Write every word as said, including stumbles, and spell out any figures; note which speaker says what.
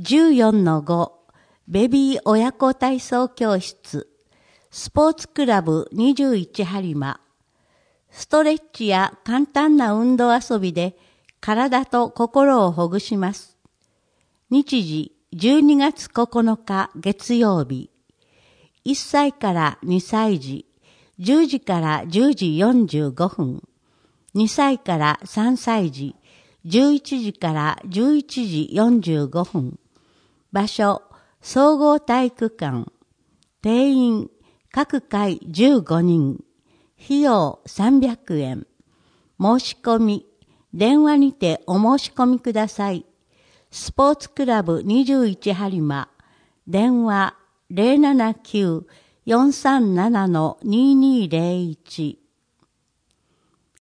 Speaker 1: じゅうよんのご ベビー親子体操教室スポーツクラブにじゅういち播磨ストレッチや簡単な運動遊びで体と心をほぐします。日時じゅうにがつここのか月曜日いっさいからにさい児じゅうじからじゅうじよんじゅうごふんにさいからさんさい児じゅういちじからじゅういちじよんじゅうごふん場所総合体育館定員各回じゅうごにん費用さんびゃくえん申し込み電話にてお申し込みください。スポーツクラブにじゅういち播磨電話 ゼロななきゅう よんさんなな にーにーゼロいち